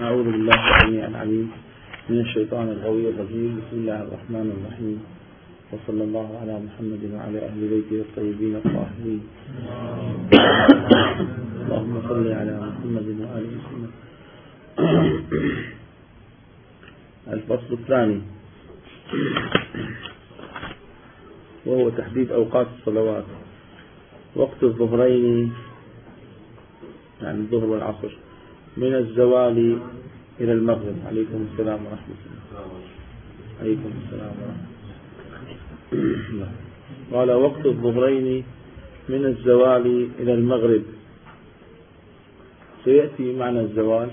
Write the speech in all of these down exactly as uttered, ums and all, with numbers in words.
أعوذ بالله السميع العليم من الشيطان الغوي الرجيم. بسم الله الرحمن الرحيم، وصلى الله على محمد وعلى أهل بيته الطيبين الطاهرين. اللهم صل على محمد وآل محمد. الفصل الثاني وهو تحديد أوقات الصلوات. وقت الظهرين يعني الظهر والعصر من الزوال إلى المغرب. عليكم السلام ورحمة الله. عليكم السلام ورحمة الله. قال وقت الظهرين من الزوال إلى المغرب. سيأتي معنى الزوال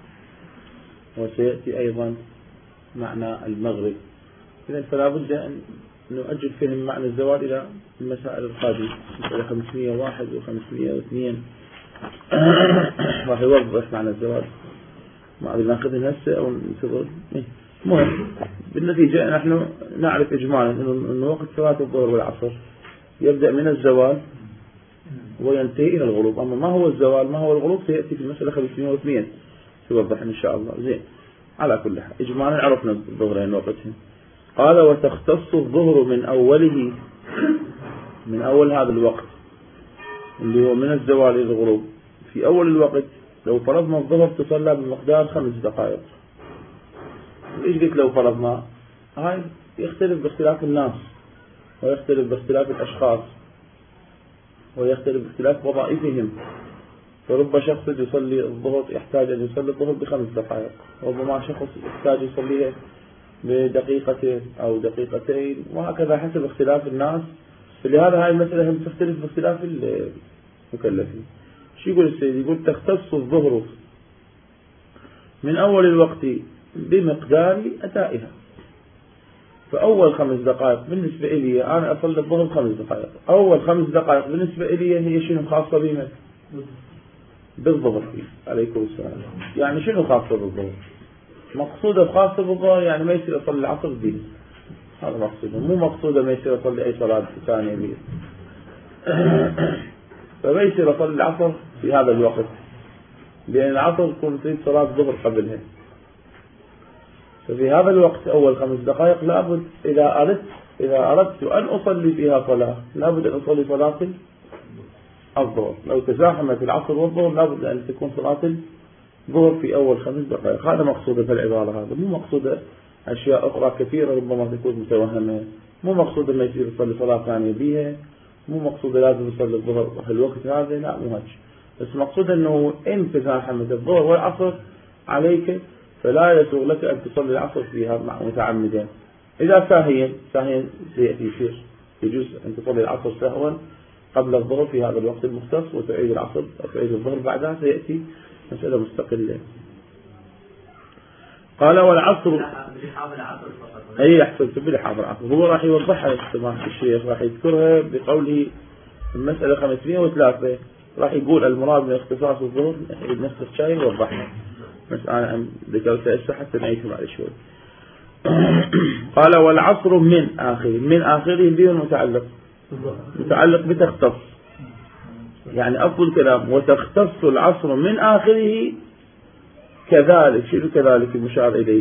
وسيأتي أيضا معنى المغرب، إذن فلا بد أن نؤجل فهم معنى الزوال إلى المسائل القادمة، إلى خمسمائة وواحد وخمسمائة واثنين راح يوضح معنى الزوال. ما أدري ناخذها هسه أو ننتظر. المهم بالنتيجة نحن نعرف إجمالا أن وقت صلاة الظهر والعصر يبدأ من الزوال وينتهي إلى الغروب. أما ما هو الزوال ما هو الغروب سيأتي في المسألة خمسمائة واثنين توضح إن شاء الله. زين، على كل حال إجمالا عرفنا الظهرين وقتهم. قال وتختص الظهر من أوله، من أول هذا الوقت اللي هو من الزوال إلى الغروب. في أول الوقت لو فرضنا الظهر تصلى بمقدار خمس دقائق، إيش قلت لو فرضنا؟ هاي يختلف باختلاف الناس ويختلف باختلاف الأشخاص ويختلف باختلاف وظائفهم. فرب شخص يصلي الظهر يحتاج أن يصلي الظهر بخمس دقائق، وربما شخص يحتاج يصليه بدقيقتين أو دقيقتين، وهكذا حسب اختلاف الناس. فلهذا هاي المسألة هم تختلف باختلاف المكلفين. شو يقول السيد؟ يقول تختص الظهر من أول الوقت بمقدار أدائها. فأول خمس دقائق بالنسبة لي أنا أصلي الظهر خمس دقائق، أول خمس دقائق بالنسبة لي هي شنو خاصة بما بالظهر. عليكم السلام. يعني شنو خاصة بالظهر؟ مقصودة خاصة بالظهر يعني ما يصير أصلي العصر به، هذا مقصوده. مو مقصودة ما يصير أصلي أي صلاة ثانية به. فما يصير أصلي العصر في هذا الوقت، لأن العصر تكون تريد صلاة الظهر قبلها. ففي هذا الوقت أول خمس دقائق لابد إذا أردت إذا أردت أن أصلي فيها صلاة لابد أن أصلي صلاة الظهر. لو تزاحمت العصر والظهر لابد أن تكون صلاة الظهر في أول خمس دقائق. هذا مقصودة في العبارة، هذا مو مقصودة أشياء أخرى كثيرة ربما تكون متوهمة. مو مقصودة ما يصير يصلي صلاة ثانية بيها، مو مقصودة لازم يصلي الظهر في الوقت هذا، لا مو هيك. بس مقصود أنه إن تزاحمت الظهر والعصر عليك فلا يسوغ لك أن تصلي العصر فيها متعمدا. إذا ساهيا ساهيا سيأتي يصير يجوز أن تصلي العصر سهوا قبل الظهر في هذا الوقت المختص وتعيد العصر وتعيد الظهر بعدها، سيأتي مسألة مستقلة. قال والعصر أي أحسنت بلحاظ العصر. هو راح يوضحها سماحة الشيخ، راح يذكرها بقوله المسألة خمسمائة وثلاثة، راح يقول المراد من اختصاص الظهر يعيد نفس الشيء يوضحها. بس أنا ذكرت هسه حتى نعيشه بعد شوي. قال والعصر من آخره، من آخره به متعلق متعلق بتختص، يعني أفضل كلام وتختص العصر من آخره كذلك. شنو كذلك المشار إليه؟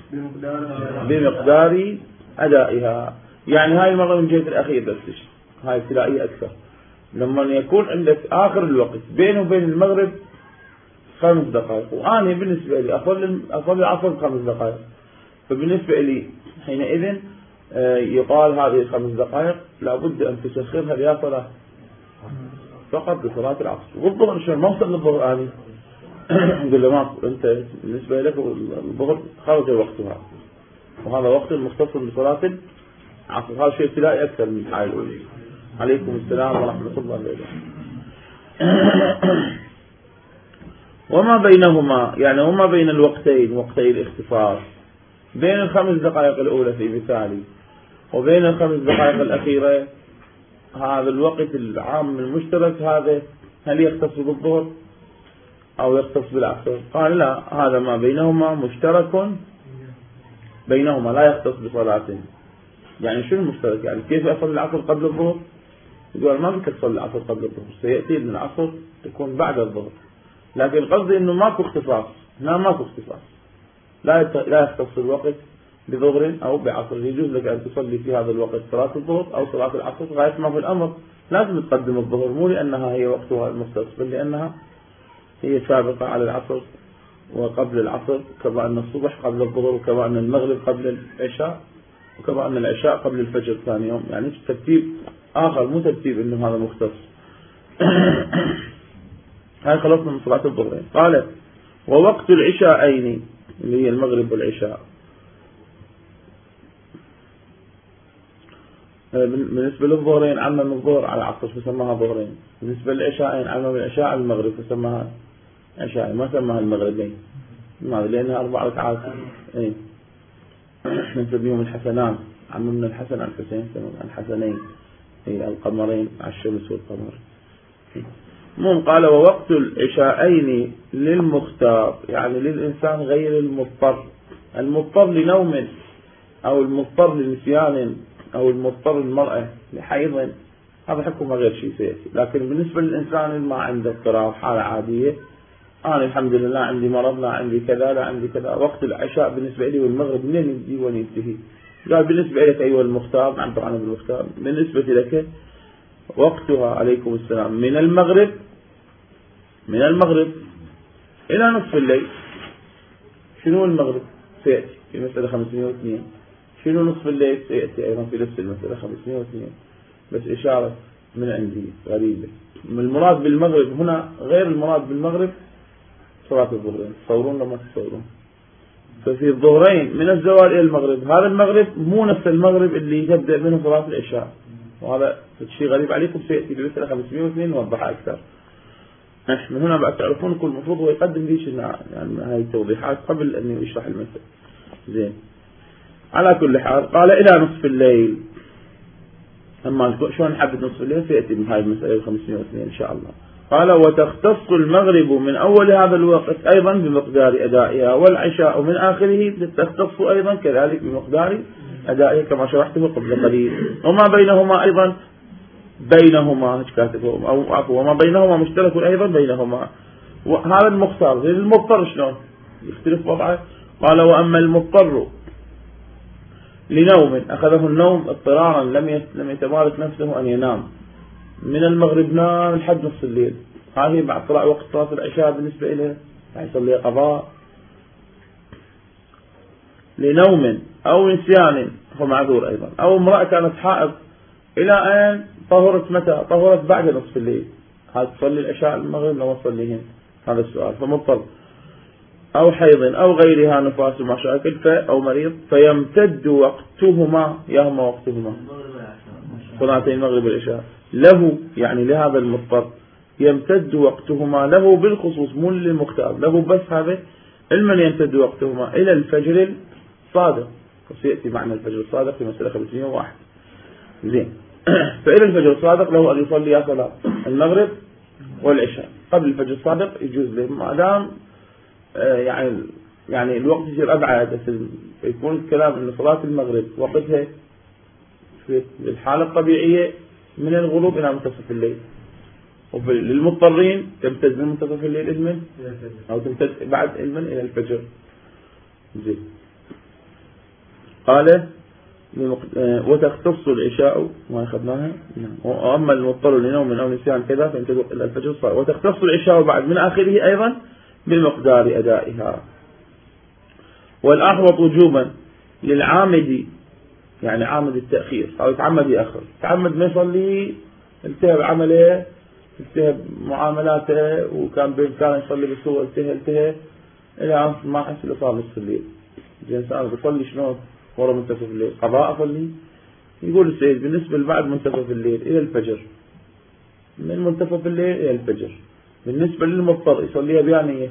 بمقدار أدائها. يعني هاي المرة من جهة الأخير بس هاي ابتدائية أكثر. لما يكون عندك آخر الوقت بينه وبين المغرب خمس دقائق، وأنا بالنسبة لي أصلي أصلي العصر خمس دقائق، فبالنسبة لي حينئذ يقال هذه الخمس دقائق لابد أن تسخرها لها صلاة فقط لصلاة العصر. والظهر شو ما وصل للظهر آني نقول له ما أنت بالنسبة لك الظهر خرج وقتها، وهذا وقت مختص بصلاة العصر. هذا شيء ابتدائي أكثر من الحال الأولى. عليكم السلام ورحمة الله وبركاته. وما بينهما يعني وما بين الوقتين وقتي الاختصاص، بين الخمس دقائق الأولى في مثالي وبين الخمس دقائق الأخيرة هذا الوقت العام المشترك، هذا هل يختص بالظهر أو يختص بالعصر؟ قال لا، هذا ما بينهما مشترك بينهما لا يختص بصلاة. يعني شو المشترك؟ يعني كيف أصلي العصر قبل الظهر؟ يقول ما بك تصلي العصر قبل الظهر، سيأتي من العصر تكون بعد الظهر، لكن قصدي إنه ماكو اختصاص هنا ما في اختصاص، لا لا يختص الوقت بظهر أو بعصر. يجوز لك أن تصلي في هذا الوقت صلاة الظهر أو صلاة العصر غاية ما في الأمر لازم تقدم الظهر، مو لأنها هي وقتها المختص بل لأنها هي سابقة على العصر وقبل العصر، كما أن الصبح قبل الظهر، وكما أن المغرب قبل العشاء، وكما أن العشاء قبل الفجر ثاني يوم. يعني ترتيب آخر مو ترتيب إنه هذا مختص. هاي خلصنا من صلاة الظهرين. قال ووقت العشاءين اللي هي المغرب والعشاء. بالنسبة للظهرين عمم الظهر على العصر فسماها ظهرين، بالنسبة للعشاءين عمم العشاء على المغرب فسماها عشاء، ما سماها المغربين لأنها أربع ركعات. ايه نسميهم الحسنان، عممنا الحسن عن الحسين سمونا الحسنين، اي القمرين على الشمس والقمر. المهم قال ووقت العشاءين للمختار، يعني للإنسان غير المضطر، المضطر لنوم أو المضطر لنسيان أو المضطر المرأة لحيض، هذا حكمه غير شيء سيأتي. لكن بالنسبة للإنسان اللي ما عنده اضطراب حالة عادية، أنا الحمد لله عندي مرض، لا عندي كذا لا عندي كذا، وقت العشاء بالنسبة لي والمغرب منين يبدي وين ينتهي؟ قال بالنسبة لك أيها المختار، نعبر عنه بالمختار، بالنسبة لك وقتها عليكم السلام من المغرب من المغرب إلى نصف الليل. شنو المغرب؟ سيأتي في مسألة خمسمائة واثنين. شنو نصف الليل؟ سيأتي أيضا في نفس المسألة خمسمائة واثنين، بس إشارة من عندي غريبة. المراد بالمغرب هنا غير المراد بالمغرب صلاة الظهرين، تصورون لما تصورون. ففي الظهرين من الزوال إلى المغرب، هذا المغرب مو نفس المغرب اللي تبدأ منه صلاة العشاء، وهذا شيء غريب عليكم سيأتي بمثل خمسمائة واثنين نوضحها أكثر. من هنا بعد تعرفون كل المفروض هو يقدم ليش يعني هاي التوضيحات قبل أن يشرح المسألة. زين على كل حال قال إلى نصف الليل. أما شلون نحدد نصف الليل سيأتي من هاي المسألة خمسمائة واثنين إن شاء الله. قال وتختص المغرب من أول هذا الوقت أيضا بمقدار أدائها، والعشاء من آخره تختص أيضا كذلك بمقدار أدائها كما شرحته قبل قليل، وما بينهما أيضا بينهما كاتبهم أو عفوا وما بينهما مشترك أيضا بينهما. وهذا المختار غير المضطر شلون يختلف وضعه. قال وأما المضطر لنوم أخذه النوم اضطرارا لم لم يتمالك نفسه أن ينام، من المغرب نام لحد نصف الليل، هذه بعد طلع وقت صلاة العشاء بالنسبة إليه يعني يصلي قضاء. لنوم أو نسيان هو معذور أيضا. أو امرأة كانت حائض إلى أن طهرت، متى طهرت؟ بعد نصف الليل، هل تصلي العشاء المغرب لو تصليهن؟ هذا السؤال. فمضطر أو حيض أو غيرها نفاس مشاكل أو مريض فيمتد وقتهما، يهما وقتهما صلاتين المغرب والعشاء له، يعني لهذا المضطر يمتد وقتهما له بالخصوص مو للمختار، له بس هذا المن يمتد وقتهما إلى الفجر الصادق، وسيأتي معنى الفجر الصادق في مسألة خمسمائة وواحد. زين فإلى الفجر الصادق له أن يصلي صلاة المغرب والعشاء قبل الفجر الصادق يجوز له، ما دام يعني يعني الوقت يصير أبعد، يكون الكلام أن صلاة المغرب وقتها في الحالة الطبيعية من الغروب إلى منتصف الليل، وللمضطرين تمتد من منتصف الليل إلى أو تمتد بعد إلى إلى الفجر. زين قال وتختص العشاء ما أخذناها، وأما المضطر لنوم أو نسيان كذا فيمتد إلى الفجر الصادق. وتختص العشاء بعد من آخره أيضا بمقدار أدائها. والأحوط وجوبا للعامد، يعني عامد التأخير أو يتعمد يأخر، تعمد ما يصلي انتهى بعمله انتهى معاملاته وكان بإمكانه يصلي بسوء انتهى انتهى إلى ما حس إلى صار نصف الليل. الإنسان بيصلي شنو ورا منتصف الليل؟ قضاء أصلي؟ يقول السيد بالنسبة لبعد منتصف الليل إلى الفجر، من منتصف الليل إلى الفجر. بالنسبة للمضطر يصليها بيانية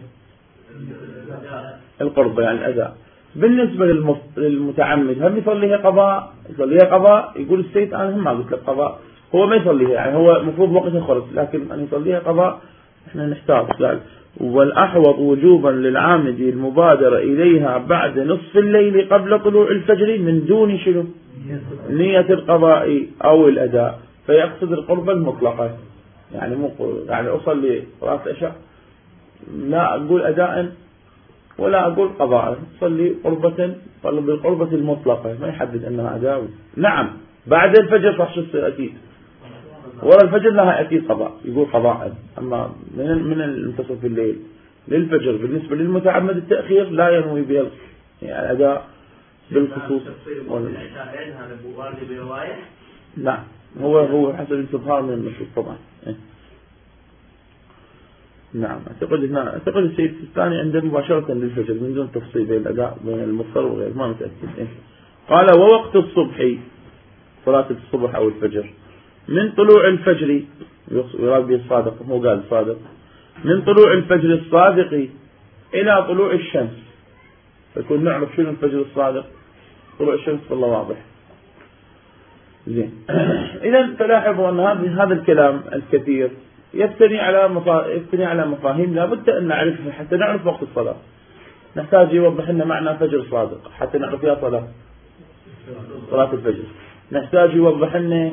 القربة يعني الأداء. بالنسبة للمتعمد هل يصليها قضاء؟ يصليها قضاء. يقول السيد أنا هم ما قلت لك قضاء، هو ما يصليها يعني هو المفروض وقتها خرج، لكن أن يصليها قضاء احنا نحتاج. قال والأحوط وجوبا للعامد المبادرة إليها بعد نصف الليل قبل طلوع الفجر من دون شنو نية القضاء أو الأداء، فيقصد القربة المطلقة، يعني مو يعني أصلي صلاة العشاء لا أقول أداء ولا أقول قضاء، صلي قربة، صلي بالقربة المطلقة، ما يحدد أنها أداء. نعم بعد الفجر صح شو يصير أكيد، ورا الفجر لها أكيد قضاء، يقول قضاء. أما من من المنتصف الليل للفجر بالنسبة للمتعمد التأخير لا ينوي بها يعني أداء بالخصوص. لا هو هو حسب الاستظهار من النصوص طبعا. نعم أعتقد هنا أعتقد السيد الثاني عنده مباشرة للفجر من دون تفصيل بين الأداء بين المضطر وغيره، ما متأكد. قال ووقت الصبح، صلاة الصبح أو الفجر، من طلوع الفجر، يراد به الصادق، هو قال الصادق، من طلوع الفجر الصادق إلى طلوع الشمس، فكون نعرف شنو الفجر الصادق. طلوع الشمس والله واضح. زين. إذا تلاحظوا أن هذا الكلام الكثير يبتني على مفا... يبتني على مفاهيم لابد أن نعرفها حتى نعرف وقت الصلاة. نحتاج يوضح لنا معنى فجر صادق حتى نعرف فيها صلاة صلاة الفجر. نحتاج يوضح لنا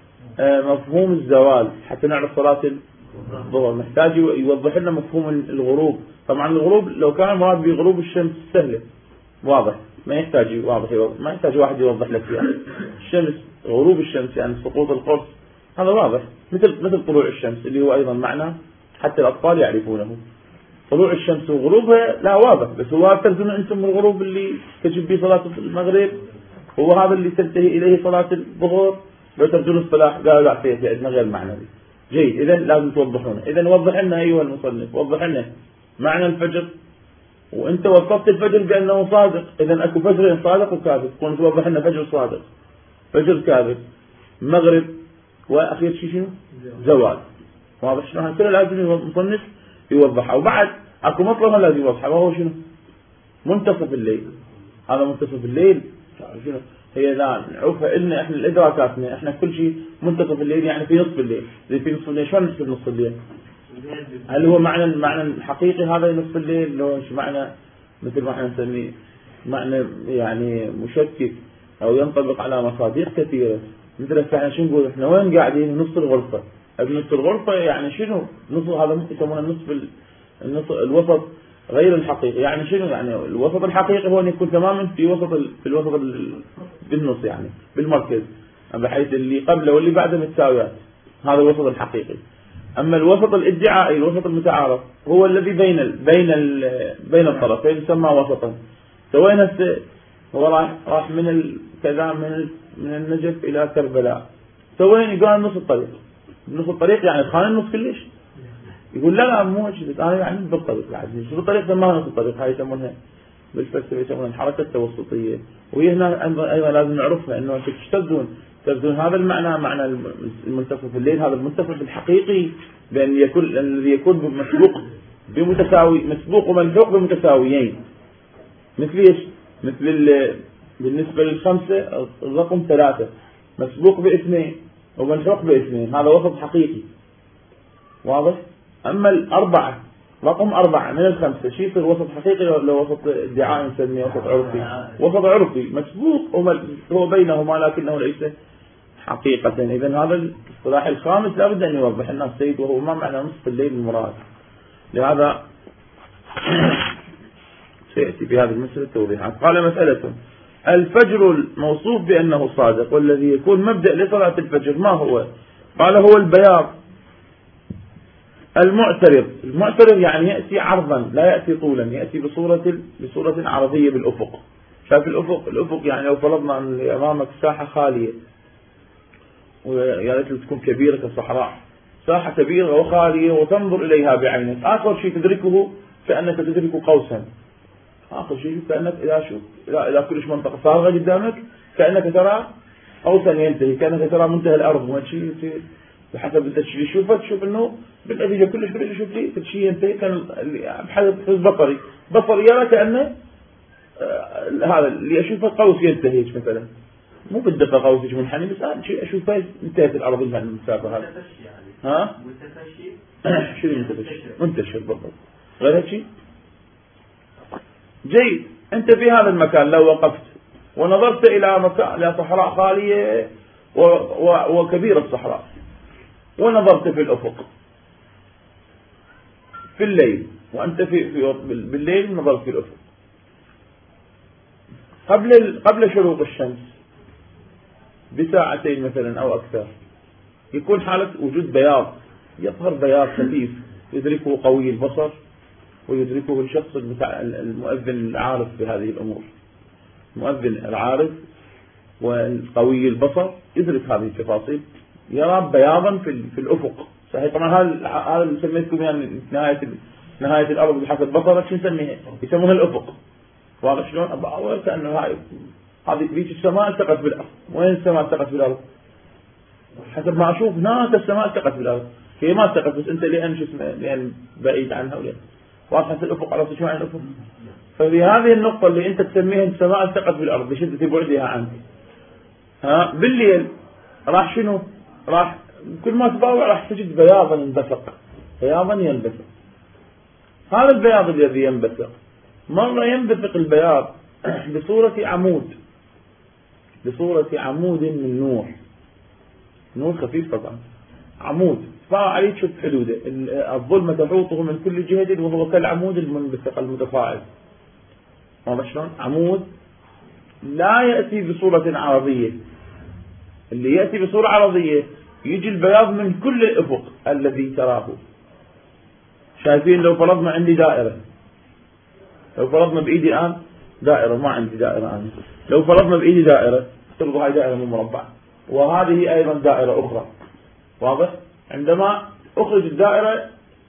مفهوم الزوال حتى نعرف صلاة الظهر. نحتاج يوضح لنا مفهوم الغروب. طبعا الغروب لو كان مراد بغروب الشمس سهلة واضح، ما يحتاج واضح يوضح. ما يحتاج واحد يوضح لك فيها. الشمس غروب الشمس يعني سقوط القرص هذا واضح، مثل مثل طلوع الشمس اللي هو أيضا معنى حتى الأطفال يعرفونه. طلوع الشمس وغروبها لا واضح، بس هو ترجمون أنتم الغروب اللي تجب به صلاة المغرب هو هذا اللي تنتهي إليه صلاة الظهر. لو ترجمون الصلاح قالوا لا فيه عندنا غير معنى دي. جيد، إذا لازم توضحونه. إذا وضح لنا أيها المصنف، وضح لنا معنى الفجر، وأنت وصفت الفجر بأنه صادق. إذا أكو فجر صادق وكاذب، تكون توضح لنا فجر صادق فجر كاذب مغرب وأخير شيء شنو زوال. واضح شنو كله لازم المصنف يوضحها. وبعد أكو مطلب لازم يوضحها وهو شنو منتصف الليل. هذا منتصف الليل شنو هي لا نعرفها إلنا إحنا الإدراكاتنا إحنا كل شيء منتصف الليل يعني في نصف الليل. زي في نصف الليل شلون نحسب نصف الليل؟ هل هو معنى المعنى الحقيقي هذا نصف الليل لو مش معنى مثل ما احنا نسميه معنى يعني مشكك أو ينطبق على مصادر كثيرة؟ مثل احنا شو نقول احنا وين قاعدين نص الغرفة. نص الغرفة يعني شنو نص هذا ممكن يسمونه النصف النص الوسط غير الحقيقي. يعني شنو يعني الوسط الحقيقي هو أن يكون تماما في وسط ال... في الوسط ال... بالنص يعني بالمركز بحيث اللي قبله واللي بعده متساويات. هذا الوسط الحقيقي. أما الوسط الادعائي الوسط المتعارف هو الذي بين ال... بين ال... بين الطرفين يسمى وسطا. سوينا الس... هو راح راح من ال... كذا من ال... من النجف إلى كربلاء سوين قال نص الطريق. نص الطريق يعني خان النص كلش. يقول لا لا مو هيك أنا يعني بالطريق بعد نص الطريق ما نص الطريق. هاي يسمونها بالفلسفة يسمونها الحركة التوسطية. وهنا أيضا لازم نعرفها إنه أنتم تشتدون تبدون هذا المعنى معنى المنتصف الليل. هذا المنتصف الحقيقي بأن يكون الذي يكون مسبوق بمتساوي مسبوق وملحوق بمتساويين. مثل ايش؟ مثل بالنسبة للخمسة الرقم ثلاثة مسبوق باثنين وملحوق باثنين. هذا وسط حقيقي واضح. أما الأربعة رقم أربعة من الخمسة شيء يصير وسط حقيقي ولا وسط ادعاء نسميه وسط عرفي؟ وسط عرفي مسبوق هو بينهما لكنه ليس حقيقة. إذن هذا الاصطلاح الخامس لابد أن يوضح لنا السيد وهو ما معنى نصف الليل المراد. لهذا سيأتي بهذه المسألة توضيحات. قال مسألة الفجر الموصوف بأنه صادق والذي يكون مبدأ لصلاة الفجر ما هو؟ قال هو البياض المعترض. المعترض يعني يأتي عرضا لا يأتي طولا، يأتي بصورة بصورة عرضية بالأفق. شايف الأفق؟ الأفق يعني لو فرضنا أن أمامك ساحة خالية ويا ريت تكون كبيرة كالصحراء، ساحة كبيرة وخالية وتنظر إليها بعينك، آخر شيء تدركه كأنك تدرك قوسا. آخر شيء كأنك إذا شوف إلى إلى كلش منطقة صاغة قدامك كأنك ترى قوسا ينتهي، كأنك ترى منتهى الأرض. ما شيء بحسب انت تشوفه تشوف انه بالنتيجة كلش كلش تشوف لي شيء ينتهي كان بحسب بصري بصري يرى كأنه آه هذا اللي أشوفه قوس ينتهي مثلا، مو بالدقة قوس منحني بس أنا شيء أشوفه انتهت الأرض من المسافة هذا. ها؟ شو منتشر؟ منتشر بالضبط. غير هيك شيء. جيد. أنت في هذا المكان لو وقفت ونظرت إلى مكان إلى صحراء خالية وكبيرة الصحراء ونظرت في الأفق في الليل وأنت في, في بالليل نظرت في الأفق قبل قبل شروق الشمس بساعتين مثلا أو أكثر، يكون حالة وجود بياض، يظهر بياض خفيف يدركه قوي البصر ويدركه الشخص المؤذن العارف بهذه الأمور. المؤذن العارف والقوي البصر يدرك هذه التفاصيل، يرى بياضا في في الأفق. صحيح طبعا هذا هذا اللي سميتكم يعني نهاية نهاية الأرض بحسب بصرك شو نسميه؟ يسمونه الأفق. واضح شلون؟ أول كأنه هاي هذه ذيك السماء التقت بالأرض. وين السماء التقت بالأرض؟ حسب ما أشوف هناك السماء التقت بالأرض، هي ما التقت بس أنت لأن شو اسمه لأن بعيد عنها ولا واضحة الأفق. عرفت شو معنى الأفق؟ ففي هذه النقطة اللي أنت تسميها السماء التقت بالأرض بشدة بعدها عنك، ها بالليل راح شنو؟ راح كل ما تباوع راح تجد بياضا ينبثق، بياضا ينبثق. هذا البياض الذي ينبثق مرة ينبثق البياض بصورة عمود، بصورة عمود من نور، نور خفيف طبعا، عمود فاء عليه تشوف حدوده، الظلمة تحوطه من كل جهة وهو كالعمود المنبثق المتفاعل. واضح شلون؟ عمود لا يأتي بصورة عرضية، اللي يأتي بصورة عرضية يجي البياض من كل الأفق الذي تراه. شايفين لو فرضنا عندي دائرة، لو فرضنا بإيدي الآن دائرة، ما عندي دائرة أنا، لو فرضنا بإيدي دائرة تلقوا هاي دائرة من مربع وهذه أيضا دائرة أخرى. واضح؟ عندما أخرج الدائرة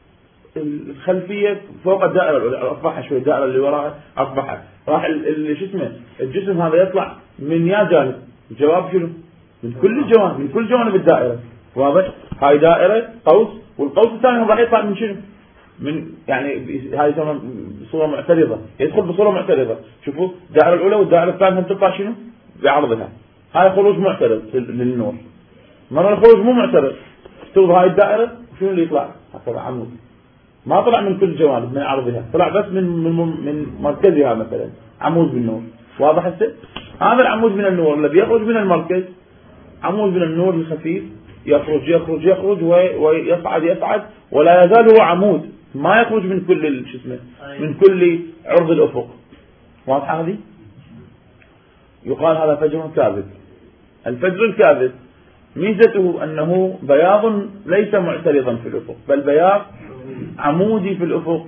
الخلفية فوق الدائرة الأولى أصبحها شوي، الدائرة اللي وراها أصبحها راح شو اسمه الجسم هذا يطلع من يا جانب. الجواب شنو؟ من كل الجوانب، من كل جوانب الدائرة. واضح؟ هاي دائرة قوس، والقوس الثاني راح يطلع من شنو؟ من يعني هاي يسمى بصورة معترضة، يدخل بصورة معترضة. شوفوا الدائرة الأولى والدائرة الثانية تطلع شنو؟ بعرضها. هاي خروج معترض للنور. مرة الخروج مو معترض، تشوف هاي الدائرة شنو اللي يطلع؟ هكذا عمود، ما طلع من كل جوانب من عرضها، طلع بس من من من مركزها مثلا عمود بالنور. واضح هسه؟ هذا العمود من النور الذي يخرج من المركز عمود من النور الخفيف، يخرج يخرج يخرج ويصعد يصعد ولا يزال هو عمود، ما يخرج من كل شو اسمه من كل عرض الأفق. واضحة هذه؟ يقال هذا فجر كاذب. الفجر الكاذب ميزته أنه بياض ليس معترضا في الأفق، بل بياض عمودي في الأفق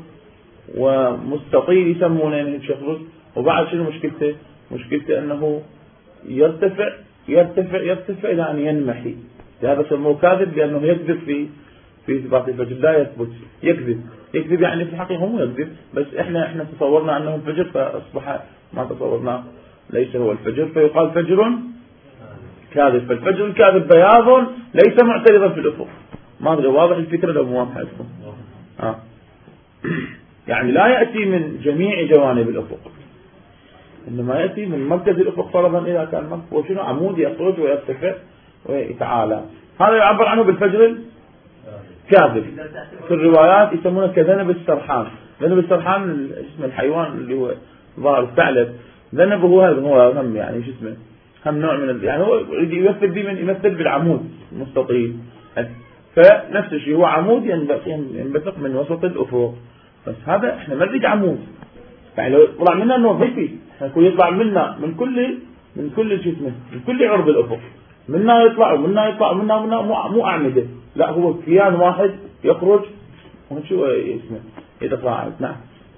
ومستطيل يسمونه يخرج. وبعد شنو مشكلته؟ مشكلته أنه يرتفع يرتفع يرتفع إلى أن ينمحي. لهذا سموه كاذب لأنه يكذب في في إثبات الفجر، لا يثبت، يكذب. يكذب يعني في الحقيقة هو يكذب، بس إحنا إحنا تصورنا أنه الفجر فأصبح ما تصورنا ليس هو الفجر، فيقال فجر كاذب. فالفجر الكاذب بياض ليس معترضا في الأفق. ما أدري واضح الفكرة لو مو واضحة لكم؟ آه. يعني لا يأتي من جميع جوانب الأفق، إنما يأتي من مركز الأفق فرضا إذا كان مركز وشنو عمود يخرج ويرتفع ويتعالى. هذا يعبر عنه بالفجر الكاذب. في الروايات يسمونه كذنب السرحان. ذنب السرحان اسم الحيوان اللي هو ظاهر الثعلب، ذنب هو هذا هو هم يعني شو اسمه هم نوع من يعني هو يمثل به من يمثل بالعمود مستطيل. فنفس الشيء هو عمود ينبثق من وسط الأفق. بس هذا احنا ما نريد عمود، يعني لو طلع منا انه ضيفي يكون يطلع منا من كل من كل شيء اسمه من كل عرض الأفق، منا يطلع ومنا يطلع ومنا منا مو مو أعمدة، لا هو كيان واحد يخرج وشو اسمه يطلع. نعم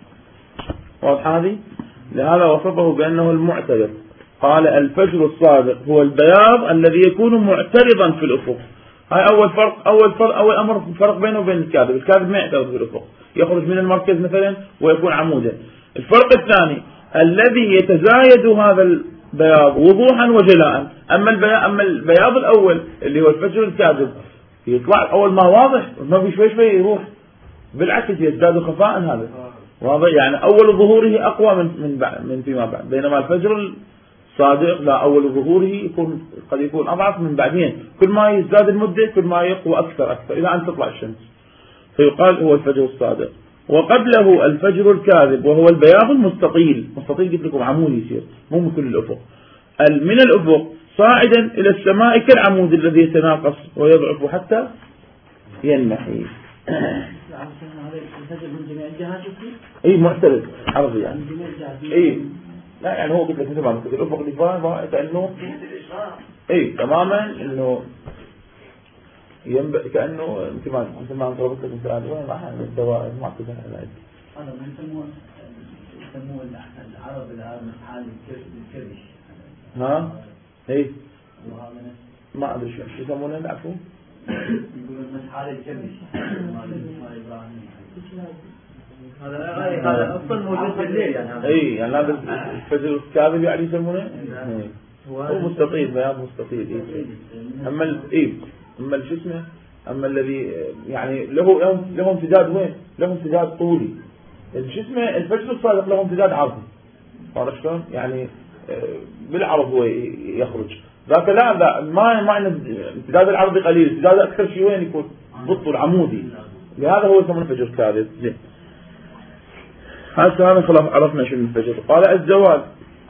واضح هذه؟ لهذا وصفه بأنه المعترض. قال الفجر الصادق هو البياض الذي يكون معترضا في الأفق. هاي أول فرق أول فرق أول أمر فرق بينه وبين الكاذب. الكاذب ما يعترض في الأفق، يخرج من المركز مثلا ويكون عمودا. الفرق الثاني الذي يتزايد هذا البياض وضوحا وجلاء. أما البياض أما البياض الأول اللي هو الفجر الكاذب يطلع أول ما واضح ما في شوي شوي يروح، بالعكس يزداد خفاء. هذا واضح يعني أول ظهوره أقوى من من بعد من فيما بعد، بينما الفجر الصادق لا أول ظهوره يكون قد يكون أضعف من بعدين، كل ما يزداد المدة كل ما يقوى أكثر أكثر إلى أن تطلع الشمس، فيقال هو الفجر الصادق. وقبله الفجر الكاذب وهو البياض المستطيل. مستطيل قلت لكم عمود يصير مو من كل الأفق، من الأفق صاعدا إلى السماء كالعمود الذي يتناقص ويضعف حتى ينمحي. اي معترض عرضي يعني اي لا يعني هو قلت لك مثل ما قلت الافق الافاضه كانه اي تماما انه ينبغي كانه مثل ما مثل ما ضربت لك مثال وين راح الدوائر ما اعتقد على هذا ما يسمون يسمون العرب الان حال الكرش ها اي ما ادري شو يسمونه العفو يقولون مسحال الكرش هذا هذا اصلا موجود بالليل يعني اي يعني هذا الفجر الكاذب يعني يسمونه هو مستطيل بياض مستطيل اي اما الاي اما شو اسمه اما الذي يعني له له امتداد وين له امتداد طولي شو اسمه الفجر الصادق له امتداد عرضي عرفت شلون يعني بالعرض هو يخرج ذاك لا لا ما ما امتداد العرضي قليل امتداد اكثر شيء وين يكون بالطول عمودي لهذا هو يسمونه فجر كاذب زين هسه هذا خلاص عرفنا شو الفجر. قال الزوال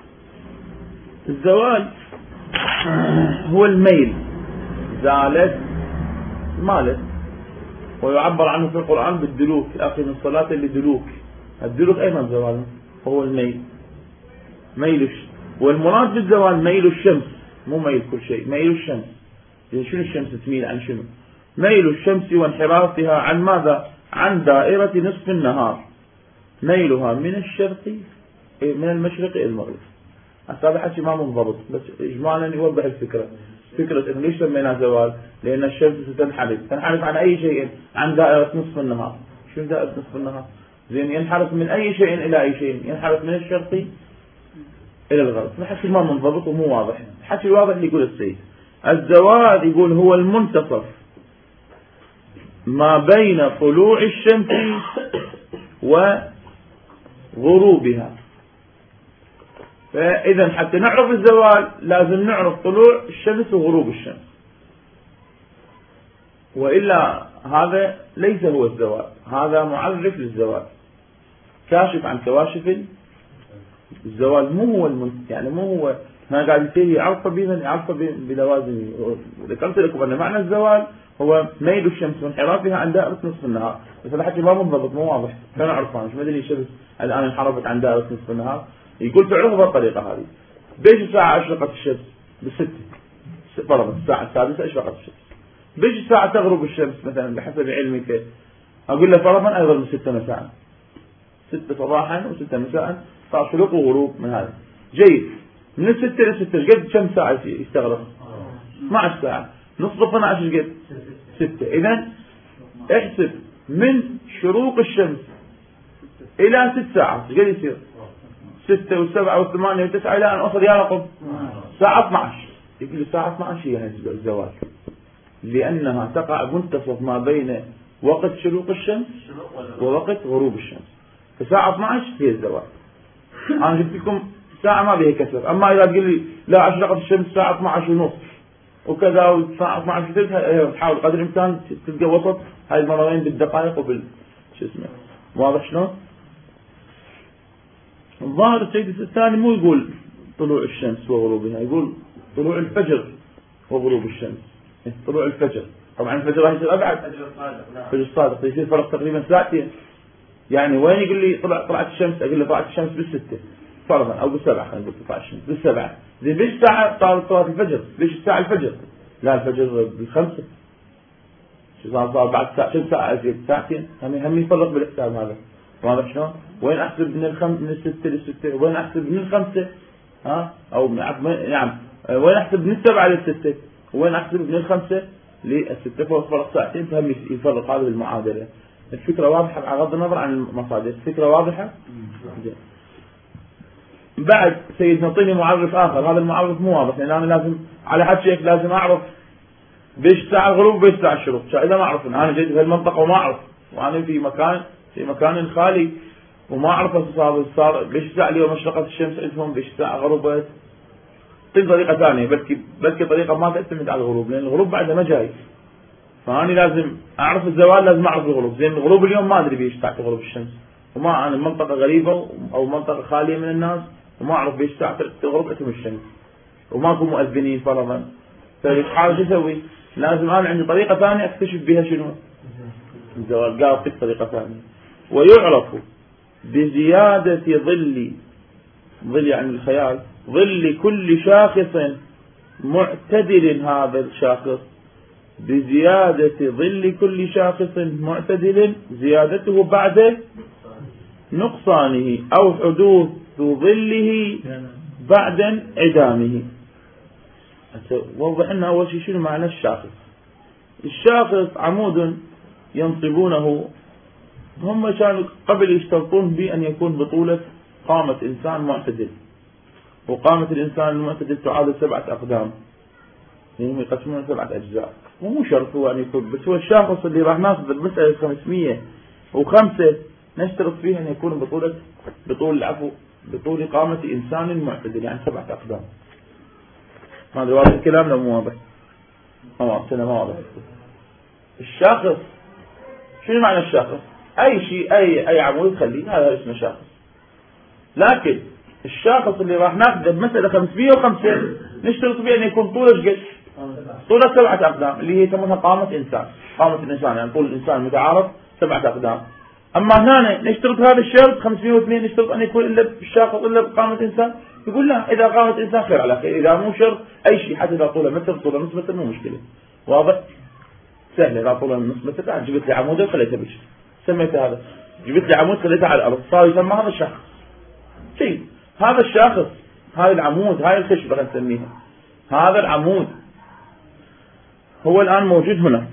الزوال هو الميل زالت مالت ويعبر عنه في القرآن بالدلوك أخي من صلاة لدلوك الدلوك أيضا زوال هو الميل ميل والمراد بالزوال ميل الشمس مو ميل كل شيء ميل الشمس يعني شنو الشمس تميل عن شنو ميل الشمس وانحرافها عن ماذا عن دائرة نصف النهار ميلها من الشرق من المشرق إلى المغرب. هذا حكي ما منضبط بس إجمالا يوضح الفكرة فكرة إنه ليش سميناه زوال لأن الشمس ستنحرف تنحرف عن أي شيء عن دائرة نصف النهار. شو دائرة نصف النهار زين ينحرف من أي شيء إلى أي شيء ينحرف من الشرق إلى الغرب. الحكي ما منضبط ومو واضح. الحكي الواضح اللي يقول السيد الزوال يقول هو المنتصف ما بين طلوع الشمس وغروبها. فإذا حتى نعرف الزوال لازم نعرف طلوع الشمس وغروب الشمس وإلا هذا ليس هو الزوال هذا معرف للزوال كاشف عن كواشف الزوال مو هو المنت يعني مو هو ما قاعد يصير يعرف بيها يعرف بلوازم. ذكرت لكم أن معنى الزوال هو ميل الشمس وانحرافها عن دائرة نصف النهار بس الحكي ما منضبط مو واضح فأنا عرفان مش مدري الشمس الآن انحرفت عن دائرة نصف النهار يقول تعرفها بالطريقة هذه بيش الساعة أشرقت الشمس بالستة فرضا الساعة السادسة أشرقت الشمس بيش الساعة تغرب الشمس مثلا بحسب علمك أقول له فرضا أيضا من ستة مساء ستة صباحا وستة مساء صار شروق وغروب من هذا جيد من الستة إلى ستة قد كم ساعة يستغرق اثنتي عشرة ساعة نصف اثنتي عشرة قد ستة. إذن احسب من شروق الشمس إلى ست ساعات قد يصير ستة وسبعة وثمانية وتسعة إلى أن أصل يا رقم ساعة اثنتي عشرة. يقول الساعة اثنتي عشرة هي الزوال لأنها تقع منتصف ما بين وقت شروق الشمس ووقت غروب الشمس فساعة اثنتي عشرة هي الزوال. أنا جبت لكم ساعة ما بها كسر أما إذا تقول لي لا أشرقت الشمس الساعة اثنتي عشرة ونصف وكذا والساعة اثنتي عشرة ثلث تحاول قدر الإمكان تلقى وسط هاي المرارين بالدقائق وبال شو اسمه واضح شلون؟ الظاهر السيد الثاني مو يقول طلوع الشمس وغروبها يقول طلوع الفجر وغروب الشمس طلوع الفجر طبعا الفجر راح يصير أبعد الفجر الصادق يصير فرق تقريبا ساعتين يعني وين يقول لي طلع طلعت الشمس أقول له طلعت الشمس بالستة فرضا أو بالسبعة خلينا نقول طلع الشمس بالسبعة زين ليش ساعة صار صلاة الفجر ليش الساعة الفجر لا الفجر بالخمسة شو صار صار بعد ساعة شو ساعة أزيد ساعتين هم هم يفرق بالحساب هذا واضح شلون؟ وين أحسب من الخم من الستة للستة وين أحسب من الخمسة ها أو نعم وين أحسب من السبعة للستة وين أحسب من الخمسة للستة فوق فرق ساعتين فهم يفرق هذا بالمعادلة. الفكرة واضحة بغض النظر عن المصادر الفكرة واضحة. بعد سيد نعطيني معرف آخر هذا المعرف مو واضح لأن أنا لازم على حد شيء لازم أعرف بيش ساعة الغروب بيش ساعة الشروق إذا ما أعرف أنا جيت في المنطقة وما أعرف وأنا في مكان في مكان خالي وما أعرف صار صار بيش ساعة اليوم أشرقت الشمس عندهم بيش ساعة غربت طيب طريقة ثانية بلكي بلكي طريقة ما تعتمد على الغروب لأن الغروب بعده ما جاي فأنا لازم أعرف الزوال لازم أعرف الغروب زين الغروب اليوم ما أدري بيش ساعة غروب الشمس وما أنا منطقة غريبة أو منطقة خالية من الناس وما أعرف بيش ساعة تغرب عندهم الشمس وماكو مؤذنين فرضا فإيش حال شو أسوي؟ لازم أنا عندي طريقة ثانية أكتشف بها شنو الزوال قال بطريقة ثانية. ويعرف بزيادة ظل، ظل يعني الخيال، ظل كل شاخص معتدل، هذا الشاخص بزيادة ظل كل شاخص معتدل زيادته بعد نقصانه أو حدوث ظله بعد انعدامه. وضح لنا أول شيء شنو معنى الشاخص. الشاخص عمود ينصبونه، هم كانوا قبل يشترطون بأن يكون بطولة قامة إنسان معتدل، وقامة الإنسان المعتدل تعادل سبعة أقدام، يعني يقسمون سبعة أجزاء، ومو شرط هو أن يكون، بس هو الشاخص اللي راح ناخذ المسألة خمسمية وخمسة نشترط فيه أن يكون بطولة بطول العفو بطول قامة إنسان معتدل، يعني سبعة أقدام. هذا واضح الكلام لو مو واضح؟ واضح ما واضح. الشاخص شنو معنى الشاخص؟ أي شيء أي أي عمود خليه هذا اسمه شاخص. لكن الشاخص اللي راح ناخذه بمسألة خمسمية وخمسة نشترط فيه أن يكون طوله قد طوله سبعة أقدام، اللي هي يسمونها قامة إنسان. قامة الإنسان يعني طول الإنسان متعارف سبعة أقدام. أما هنا نشترط هذا الشرط خمسمية واثنين نشترط أن يكون إلا الشاخص إلا بقامة إنسان. يقول لا، إذا قامة إنسان خير على خير، إذا مو شرط أي شيء حتى إذا طوله متر طوله نص متر مو مشكلة. واضح؟ سهل. إذا طوله نص متر تعال جبت لي عمود وخليته بش سميت هذا، جبت لي عمود خليته على الأرض، صار يسمى هذا الشخص شيء. هذا الشاخص، هاي العمود، هاي الخشبة خلينا نسميها، هذا العمود هو الآن موجود هنا،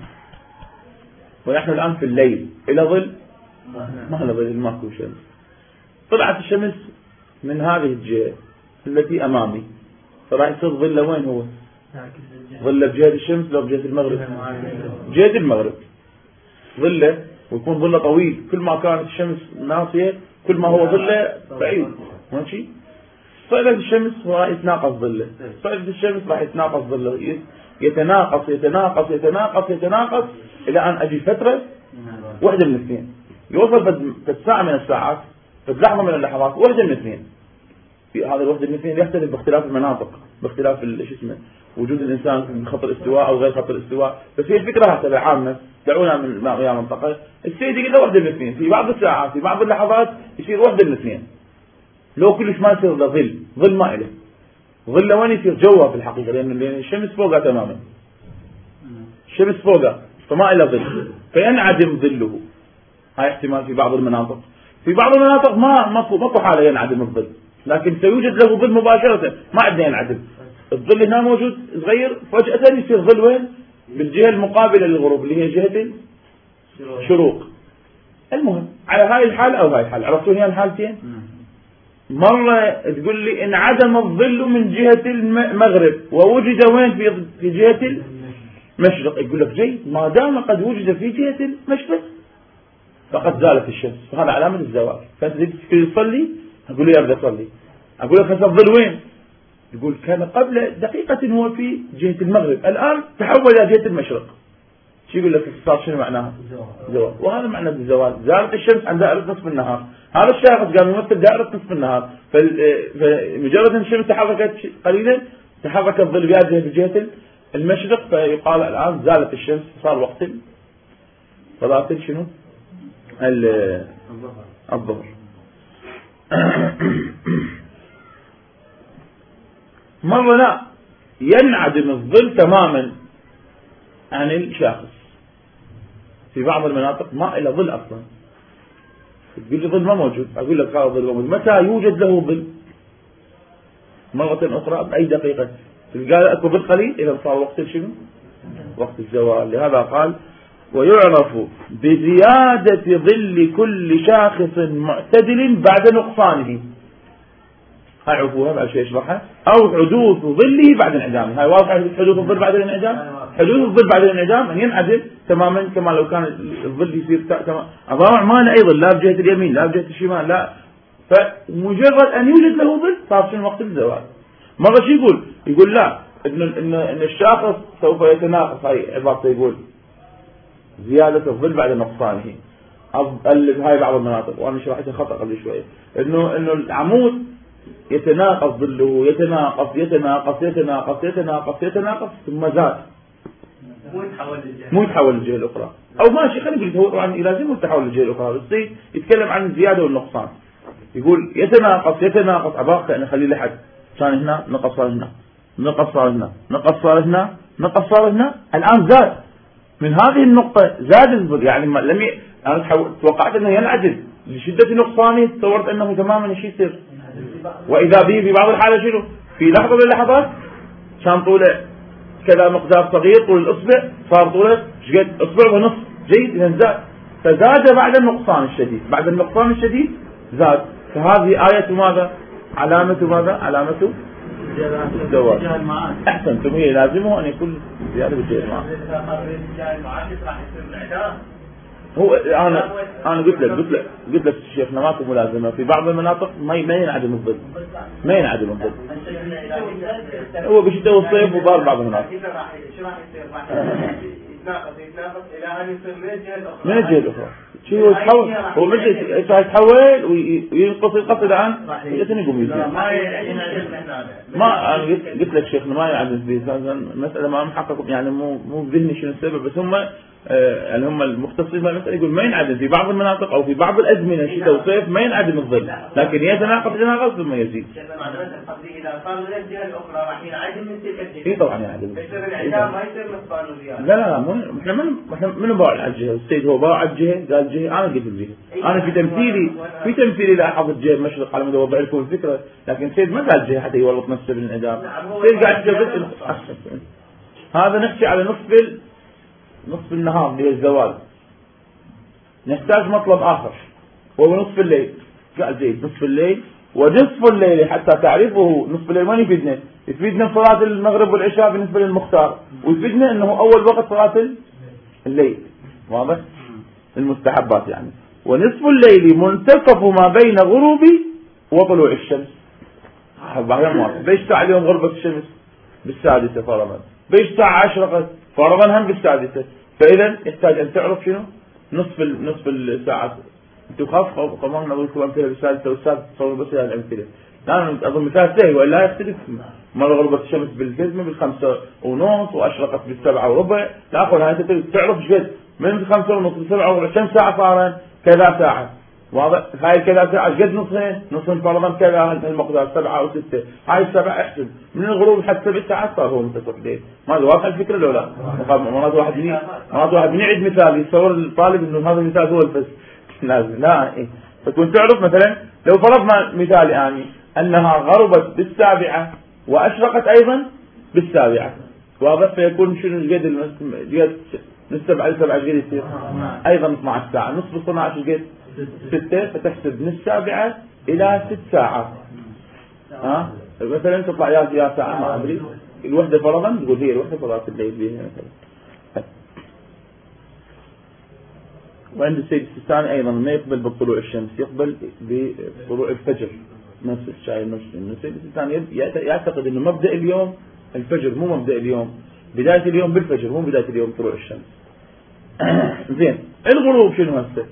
ونحن الآن في الليل إلى ظل، ما له ظل، ماكو شمس. طلعت الشمس من هذه الجهة التي أمامي، فراح يصير ظله وين هو؟ ظله بجهة الشمس لو بجهة المغرب؟ جهة المغرب ظله، ويكون ظله طويل. كل ما كانت الشمس ناصية كل ما هو ظله بعيد، ماشي؟ صعدت الشمس راح يتناقص ظله، صعدت الشمس راح يتناقص ظله، يتناقص يتناقص يتناقص يتناقص إلى أن أجي فترة واحدة من الاثنين، يوصل في ساعة من الساعات، في لحظة من اللحظات واحدة من الاثنين. في هذا الوحدة من الاثنين يختلف باختلاف المناطق، باختلاف شو اسمه وجود الإنسان في خط الاستواء أو غير خط الاستواء، بس هي الفكرة هكذا عامة. دعونا من يا منطقة السيد يقول له واحدة من الاثنين، في بعض الساعات في بعض اللحظات يصير واحدة من الاثنين، لو كلش ما يصير له ظل، ظل ما إله ظل، وين يصير جوه في الحقيقة، لأن الشمس فوقها تماما، الشمس فوقها فما إله ظل، فينعدم ظله. هاي احتمال في بعض المناطق. في بعض المناطق ما ماكو ماكو حالة ينعدم الظل، لكن سيوجد له ظل مباشرة، ما عندنا ينعدم الظل هنا موجود صغير، فجأة يصير ظل وين؟ بالجهة المقابلة للغروب اللي هي جهة الشروق. المهم على هاي الحالة أو هاي الحالة، عرفتوا هي الحالتين؟ مرة تقول لي انعدم الظل من جهة المغرب ووجد وين؟ في في جهة المشرق. يقول لك جيد، ما دام قد وجد في جهة المشرق فقد زالت الشمس، فهذا علامة الزوال. فأنت تصلي أقول له يرد أصلي، أقول لك هذا الظل وين؟ يقول كان قبل دقيقة هو في جهة المغرب، الآن تحول إلى جهة المشرق. شو يقول لك صار شنو معناها؟ زوال. وهذا معنى الزوال، زالت الشمس عند دائرة نصف النهار. هذا الشاخص قام يمثل دائرة نصف النهار، فمجرد أن الشمس تحركت قليلا تحرك الظل بهذه بجهة المشرق، فيقال الآن زالت الشمس، صار وقت صلاة شنو؟ الظهر. مرة لا، ينعدم الظل تماما عن الشاخص. في بعض المناطق ما إلى ظل أصلا، تقول لي ظل ما موجود، أقول لك هذا ظل موجود. متى يوجد له ظل؟ مرة أخرى بأي دقيقة تلقى أكو ظل قليل إذا صار وقت شنو؟ وقت الزوال. لهذا قال ويعرف بزيادة ظل كل شاخص معتدل بعد نقصانه. هاي عفوها بعد شيء يشرحها. أو حدوث ظله بعد انعدامه. هاي واضحة حدوث الظل بعد الانعدام. حدوث الظل بعد الانعدام أن ينعدم تماما كما لو كان الظل يصير تماما أضاع ما له أي ظل، لا بجهة اليمين لا بجهة الشمال لا، فمجرد أن يوجد له ظل صار شنو وقت الزوال. مرة شو يقول؟ يقول لا إن إن إن الشاخص سوف يتناقص. هاي عبارته يقول زيادة الظل بعد نقصانه. أقلب هاي بعض المناطق وأنا شرحتها خطأ قبل شوية، إنه إنه العمود يتناقص ظله يتناقص يتناقص يتناقص يتناقص يتناقص ثم زاد، مو يتحول للجهة الأخرى. أو ماشي خلينا نقول هو طبعا يلازمه التحول للجهة الأخرى، بس يتكلم عن الزيادة والنقصان، يقول يتناقص يتناقص أباق أن نخلي لحد كان هنا نقص صار هنا نقص صار هنا نقص صار هنا نقص صار هنا، الآن زاد من هذه النقطة زاد الزبر، يعني لم ي... أنا توقعت أنه ينعدل لشدة نقصانه، تصورت أنه تماما شيء يصير، وإذا به في بعض الحالة شنو في لحظة من اللحظات كان طوله كذا مقدار صغير طول الأصبع صار طوله شقد أصبع ونصف جيد زاد، فزاد بعد النقصان الشديد، بعد النقصان الشديد زاد، فهذه آية ماذا؟ علامة ماذا؟ علامة الزواج. أحسنتم، هي لازمه أن يكون زيادة بالجهة المعاد. هو أنا أنا قلت لك قلت لك قلت لك شيخنا ماكو ملازمة في بعض المناطق ما ما ينعدم الظل، ما ينعدم الظل، هو بشدة الصيف وضار بعض المناطق. شو راح يصير؟ راح يتناقص يتناقص إلى أن يصير من الجهة الأخرى. من الجهة الأخرى. شو يتحول؟ هو مش يتحول وينقص ينقص الآن يتني يقوم يزيد. ما أنا قلت لك شيخنا ما ينعدم فيه، مسألة ما محقق يعني مو مو بذهني شنو السبب، بس هم يعني هم المختصين بالمسألة يقول ما ينعدم في بعض المناطق أو في بعض الأزمنة شتاء وصيف ما ينعدم الظل، لكن يتناقص يتناقص ثم يزيد. إذا صار من الجهة الأخرى راح ينعدم من تلك الجهة. إيه طبعا ينعدم. يصير الإعدام ما يصير نقصان وزيادة. لا لا مو إحنا من إحنا من باع على الجهة، السيد هو باع على الجهة قال الجهة أنا قلت الجهة. أنا في تمثيلي في تمثيلي لاحظ الجهة المشرق على مود أوضح لكم الفكرة، لكن السيد ما قال الجهة حتى يورط نفسه بالإعدام. السيد قاعد يجيب هذا نحكي على نصف ال نصف النهار اللي هي الزوال، نحتاج مطلب آخر وهو نصف الليل. قال زيد نصف الليل، ونصف الليل حتى تعرفه نصف الليل وين يفيدنا؟ يفيدنا صلاة المغرب والعشاء بالنسبة للمختار، ويفيدنا أنه أول وقت صلاة الليل، واضح؟ المستحبات يعني. ونصف الليل منتصف ما بين غروب وطلوع الشمس. بيش ساعة اليوم غربت الشمس؟ بالسادسة فرضا. بيش ساعة أشرقت؟ فرضا هم بالسادسة. فإذا يحتاج أن تعرف شنو نصف نصف الساعة. أنتم خاف كمان نقول لكم أمثلة بالسادسة والسادسة تصور بس هذه الأمثلة. لا أظن مثال سهل ولا يختلف. مرة غربت الشمس بالكذمة بالخمسة ونص وأشرقت بالسبعة وربع. لا أقول هاي أنت تعرف شقد من الخمسة ونص بالسبعة وربع كم ساعة صارن؟ كذا ساعة. واضح؟ هاي كذا ساعة قد نصين نصين فرضا كذا المقدار سبعة أو ستة. هاي السبعة احسب من الغروب حتى سبع ساعات صار هو منتصف الليل. ما هذا واضح الفكرة لو لا؟ مرات واحد بني مرات واحد بنعد مثال يتصور الطالب إنه هذا المثال هو الفس لازم لا إيه. فتكون تعرف مثلا لو فرضنا مثال يعني أنها غربت بالسابعة وأشرقت أيضا بالسابعة، واضح؟ فيكون شنو قد قد من سبعة لسبعة قد يصير أيضا اثنتا عشرة ساعة، نصف اثنتا عشرة قد ستة، فتحسب من السابعة إلى ست ساعات. ها مثلا تطلع يا يا ساعة ما أدري الوحدة فرضا تقول هي الوحدة صلاة الليل بها مثلا. وعند السيد السيستاني أيضا ما يقبل بطلوع الشمس، يقبل بطلوع الفجر نفس الشيء. إنه السيد السيستاني يعتقد إنه مبدأ اليوم الفجر مو مبدأ اليوم، بداية اليوم بالفجر مو بداية اليوم طلوع الشمس. زين الغروب شنو هسه؟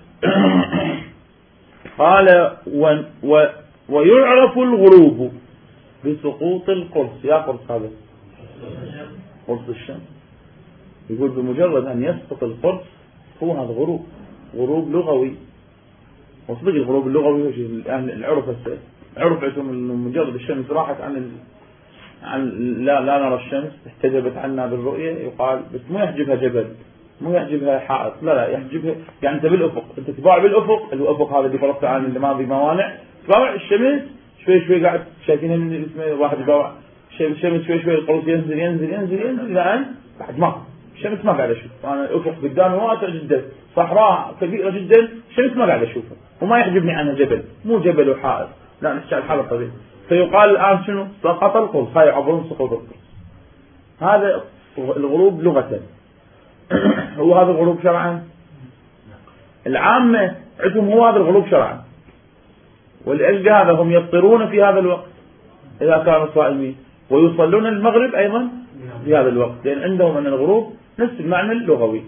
قال و و ويعرف الغروب بسقوط القرص. يا قرص هذا قرص الشمس، يقول بمجرد أن يسقط القرص هو هذا غروب، غروب لغوي. وصدق الغروب اللغوي الآن العرف هسه عرف عندهم إنه مجرد الشمس راحت عن ال... عن لا لا نرى الشمس احتجبت عنا بالرؤية، يقال بس مو يحجبها جبل مو يحجبها حائط، لا لا يحجبها يعني انت بالافق، انت تباع بالافق، الافق هذا اللي فرضت عنه اللي ما في موانع، تباع الشمس شوي شوي قاعد شايفينها من اسمه واحد يباع الشمس شوي شوي القرص ينزل ينزل ينزل ينزل لان بعد ما الشمس ما قاعد اشوف انا، الافق قدامي واسع جدا، صحراء كبيره جدا، الشمس ما قاعد اشوفها وما يحجبني عنها جبل، مو جبل وحائط، لا نحكي على الحاله الطبيعيه. فيقال الان شنو؟ سقط القرص، هاي عبرون سقوط القرص. هذا الغروب لغه. هو هذا الغروب شرعا؟ العامة عندهم هو هذا الغروب شرعا، ولأجل هذا هم يفطرون في هذا الوقت إذا كانوا صائمين، ويصلون المغرب أيضا في هذا الوقت، لأن عندهم أن الغروب نفس المعنى اللغوي.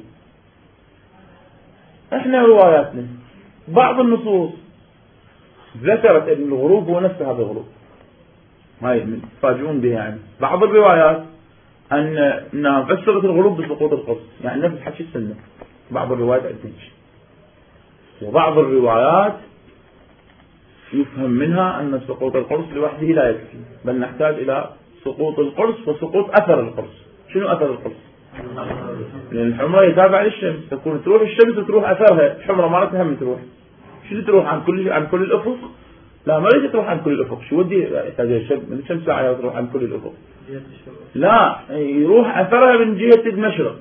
احنا رواياتنا بعض النصوص ذكرت أن الغروب هو نفس هذا الغروب، هاي تفاجئون بها يعني. بعض الروايات أن أنها فسرت الغروب بسقوط القرص، يعني نفس حكي السنة، بعض الروايات عندنا شيء، وبعض الروايات يفهم منها أن سقوط القرص لوحده لا يكفي، بل نحتاج إلى سقوط القرص وسقوط أثر القرص. شنو أثر القرص؟ لأن الحمرة يتابع للشمس، تكون تروح الشمس وتروح أثرها، الحمرة مالتها هم تروح. شنو تروح عن كل عن كل الأفق؟ لا، ما ليش تروح عن كل الأفق. شو ودي يحتاج الشمس من الشمس ساعة تروح عن كل الأفق؟ لا، يروح أثرها من جهة المشرق.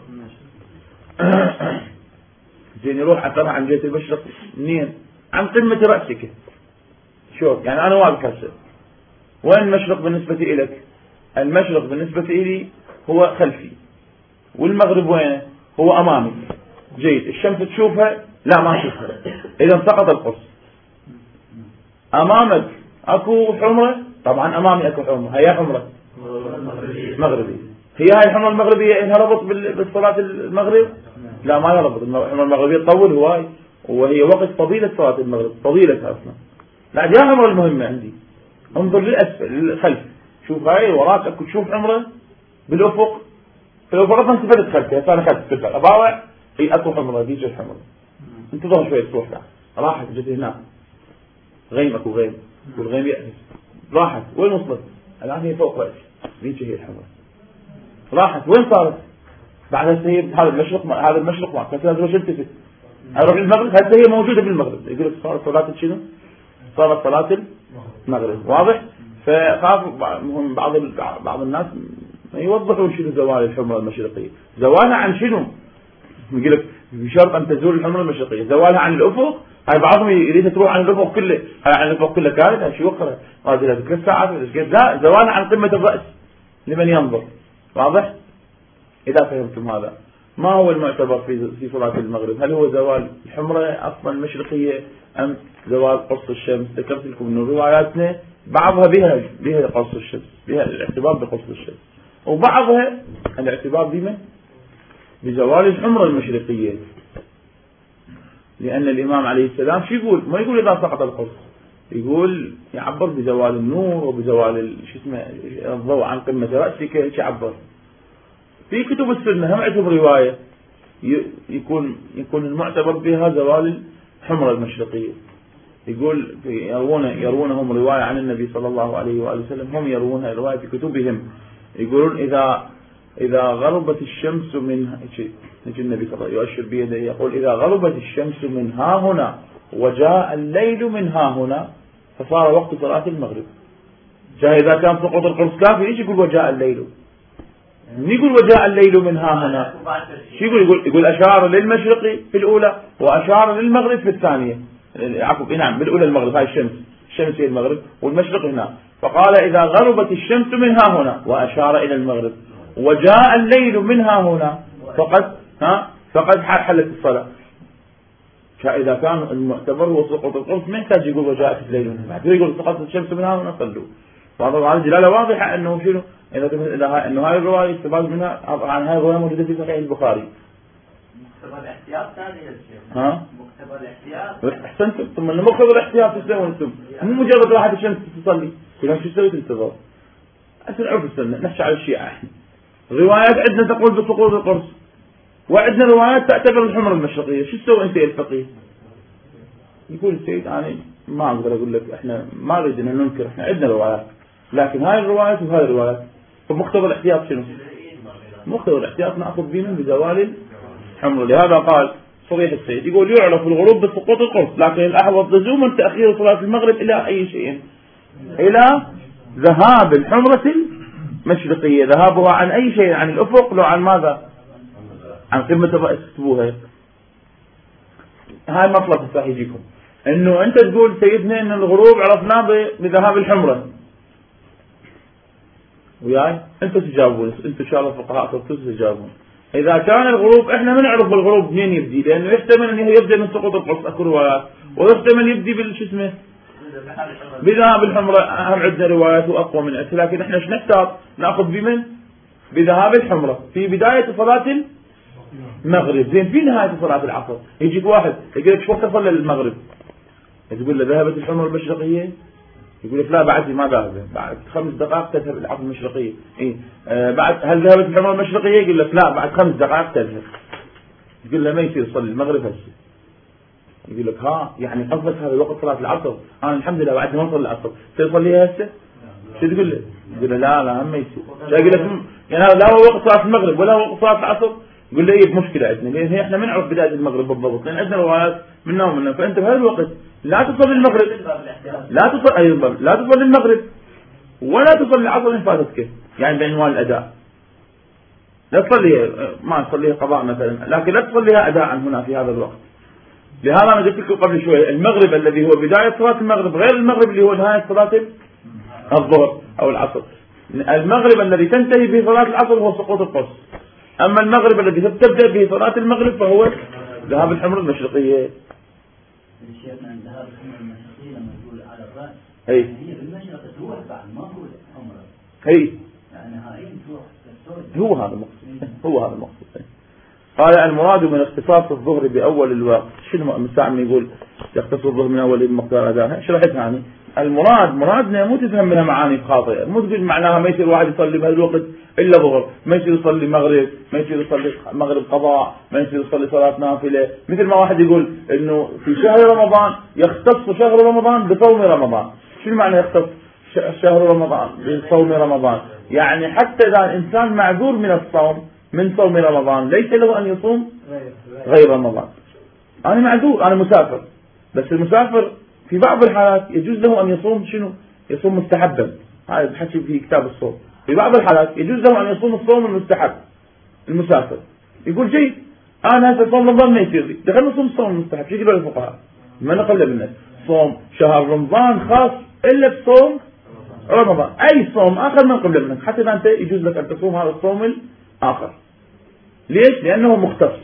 زين، يروح أثرها عن جهة المشرق منين؟ عن قمة رأسك. شوف يعني أنا واقف هسه، وين المشرق بالنسبة إليك؟ المشرق بالنسبة إلي هو خلفي، والمغرب وين؟ هو أمامي. جيد، الشمس تشوفها؟ لا، ما تشوفها. إذا سقط القرص. أمامك أكو حمرة؟ طبعا أمامي أكو حمرة. هي حمرة مغربي. هي هاي الحمرة المغربية إنها ربط بالصلاة المغرب؟ لا، ما يربط. الحمرة المغربية تطول هواي، وهي وقت طويلة صلاة المغرب، طويلة أصلا. لا، دي الحمرة المهمة عندي. انظر للأسفل للخلف، شوف هاي وراك أكو تشوف حمرة بالأفق. لو فرضنا انت بدت خلفها، فأنا خلف تبع أباوع، هي أكو حمرة، دي جت حمرة. انتظر شوية تروح لها، راحت جت هناك غيم، أكو غيم، والغيم يأنس، راحت وين وصلت؟ الآن هي فوق رأسي، دي هي الحمرة. راحت وين صارت؟ بعد هسه هي هذا المشرق، هذا المشرق معك، هسه لازم التفت أروح المغرب. هسه هي موجودة بالمغرب، يقول لك صارت صلاة شنو؟ صارت صلاة المغرب. واضح؟ فخاف بعض بعض الناس ما يوضحون شنو زوال الحمرة المشرقية. زوالها عن شنو؟ يقول لك بشرط أن تزول الحمرة المشرقية. زوالها عن الأفق، هاي بعضهم يريد تروح عن الأفق كله، هاي عن الأفق كله كانت هاي شو وقرها؟ هذه لها ثلاث ساعات. لا، زوالها عن قمة الرأس لمن ينظر. واضح؟ إذا فهمتم هذا، ما هو المعتبر في في صلاة المغرب؟ هل هو زوال الحمرة أصلا المشرقية أم زوال قرص الشمس؟ ذكرت لكم إنه رواياتنا بعضها بها بها قرص الشمس، بها الاعتبار بقرص الشمس، وبعضها الاعتبار بما بزوال الحمرة المشرقية. لأن الإمام عليه السلام شو يقول؟ ما يقول إذا سقط القرص، يقول يعبر بزوال النور وبزوال شو اسمه الضوء عن قمة رأسك، هيك يعبر. في كتب السنة هم عندهم رواية يكون يكون المعتبر بها زوال الحمرة المشرقية. يقول يروون يروونهم رواية عن النبي صلى الله عليه وآله وسلم، هم يروونها رواية في كتبهم، يقولون إذا إذا غربت الشمس من شيء، النبي صلى الله عليه وسلم يؤشر بيده يقول إذا غربت الشمس من ها هنا وجاء الليل من ها هنا فصار وقت صلاة المغرب. جاء إذا كان سقوط القرص كافي، إيش يقول وجاء الليل؟ يقول وجاء الليل من ها هنا، شو يقول؟ يقول يقول أشار للمشرق في الأولى وأشار للمغرب في الثانية. عفوا، نعم، بالأولى المغرب، هاي الشمس، الشمس هي المغرب والمشرق هنا. فقال إذا غربت الشمس من ها هنا وأشار إلى المغرب وجاء الليل من ها هنا فقد ها فقد حلت الصلاة. فإذا كان المعتبر هو سقوط القرص ما يحتاج يقول وجاءت الليل من بعد، يقول سقطت الشمس من ها هنا صلوا. وهذا الدلالة واضحة أنه شنو؟ إذا إذا إنه هاي الرواية استفاد منها عن هاي الرواية موجودة في صحيح البخاري. مقتضى الاحتياط ثاني يا شيخ. ها؟ مقتضى الاحتياط. أحسنتم. ثم إنه مقتضى الاحتياط شو تسوون أنتم؟ مو مجرد راحت الشمس تصلي، كلهم شو تسوي تنتظر؟ أصل عرف السنة، نحكي على الشيعة إحنا. روايات عندنا تقول بسقوط القرص، وعندنا روايات تعتبر الحمرة المشرقية. شو تسوي أنت يا الفقيه؟ يقول السيد أنا ما أقدر أقول لك، إحنا ما نريد أن ننكر، إحنا عندنا روايات، لكن هاي الروايات وهاي الروايات. فمقتضى الاحتياط شنو؟ مقتضى الاحتياط نأخذ به من بزوال الحمرة. لهذا قال صريح السيد، يقول يعرف الغروب بسقوط القرص، لكن الأحوط لزوما تأخير صلاة المغرب إلى أي شيء؟ إلى ذهاب الحمرة المشرقية. ذهابها عن أي شيء؟ عن الأفق، لو عن ماذا؟ عن قمة الرأس. اكتبوها، هاي مطلب صح يجيكم، انه انت تقول سيدنا ان الغروب عرفناه بذهاب الحمرة، وياي انتوا تجاوبون، انتوا ان شاء الله فقهاء تجاوبون. اذا كان الغروب احنا ما نعرف بالغروب منين يبدي، لانه يحتمل انه يبدا من سقوط القرص، اكو روايات، ويحتمل يبدي بالشو اسمه بذهاب الحمرة. هم عندنا روايات واقوى من عندنا، لكن احنا ايش نحتاج؟ ناخذ بمن؟ بذهاب الحمرة في بداية صلاة المغرب. زين في نهاية صلاة العصر يجيك واحد يقول لك شو وقت صلى المغرب؟ تقول له ذهبت الحمرة المشرقية، يقول لك لا بعد ما ذهبت، بعد خمس دقائق تذهب العصر المشرقية. إيه؟ آه بعد هل ذهبت الحمرة المشرقية؟ يقول لك لا بعد خمس دقائق تذهب. يقول له ما يصير تصلي المغرب هسه. يقول لك ها يعني قصدك هذا وقت صلاة العصر، أنا الحمد لله بعد ما صلي العصر تصليها هسه؟ شو تقول له؟ يقول له لا لا ما يصير. يقول لك يعني هذا لا هو وقت صلاة المغرب ولا هو وقت صلاة العصر. يقول له ايه مشكلة عندنا، لأن احنا ما نعرف بداية المغرب بالضبط، لأن عندنا روايات منا ومنا، فأنت بهذا الوقت لا تصلي المغرب، لا تصلي أيضا لا تصلي المغرب ولا تصلي العصر إن فاتتك، يعني بعنوان الأداء. لا تصليها ما تصليها قضاء مثلا، لكن لا تصليها أداء هنا في هذا الوقت. لهذا أنا قلت لكم قبل شوي المغرب الذي هو بداية صلاة المغرب غير المغرب اللي هو نهاية صلاة الظهر أو العصر. المغرب الذي تنتهي به صلاة العصر هو سقوط القرص، أما المغرب الذي تبدأ به صلاة المغرب فهو ذهاب الحمر المشرقية. شيخنا ذهاب الحمر المشرقية لما يقول على الرأس هي هي بالمشرق تروح بعد ما تقول حمرة، هي يعني هاي تروح هو هذا المقصود، هو هذا المقصود. قال المراد من اختصاص الظهر بأول الوقت. شنو مساعد يقول يختص الظهر من أول المقدار أداها؟ شرحتها يعني المراد مرادنا مو تفهم منها معاني خاطئة، مو تقول معناها ما يصير واحد يصلي بهذا الوقت إلا ظهر، ما يصير يصلي مغرب، ما يصير يصلي مغرب قضاء، ما يصير يصلي صلاة نافلة، مثل ما واحد يقول إنه في شهر رمضان يختص شهر رمضان بصوم رمضان. شنو معنى يختص شهر رمضان بصوم رمضان؟ يعني حتى إذا الإنسان معذور من الصوم من صوم رمضان ليس له أن يصوم غير رمضان. أنا معذور أنا مسافر، بس المسافر في بعض الحالات يجوز له أن يصوم شنو؟ يصوم مستحبا، هذا بحكي في كتاب الصوم. في بعض الحالات يجوز له أن يصوم الصوم المستحب المسافر. يقول جيد أنا هسه صوم رمضان ما يصير لي، دخلنا نصوم الصوم المستحب. شو يقولوا الفقهاء؟ ما نقل بالناس صوم شهر رمضان خاص إلا بصوم رمضان، أي صوم آخر ما نقل منك، حتى إذا أنت يجوز لك أن تصوم هذا الصوم الآخر. ليش؟ لأنه مختص.